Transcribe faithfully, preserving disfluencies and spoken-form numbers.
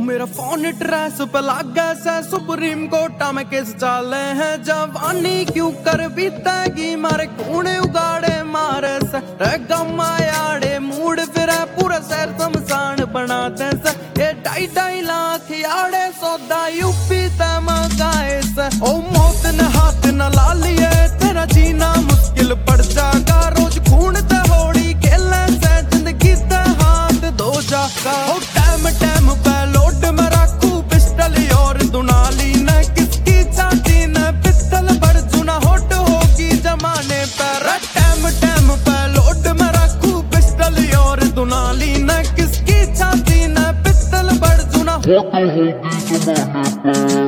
मेरा phone trace पे लागा से सुप्रीम कोर्टा में केस चाले हैं। जवानी क्यों कर बीतेगी मारे कूने उगाड़े मारे से गमायाड़े मूड फिर पूरा शहर शमशान बनाते से। ये ढाई ढाई लाख याड़े सौदा यूपी तमगाए से। ओ मौत ने हाथ न ला लिए तेरा जीना मुश्किल पड़ जाएगा। रोज खून ते होड़ी खेलने से जिंदगी ते हाथ धो जाएगा। ओ टाइम टाइम पे लोड में रखू पिस्टल और दुनाली न किसकी चाची न पिस्टल भर जुना होट होगी जमाने पर। टाइम टाइम पे लोड में रखू पिस्टल और दुनाली न किसकी चाची न पिस्टल भर जुना होट होगी जमाने पर।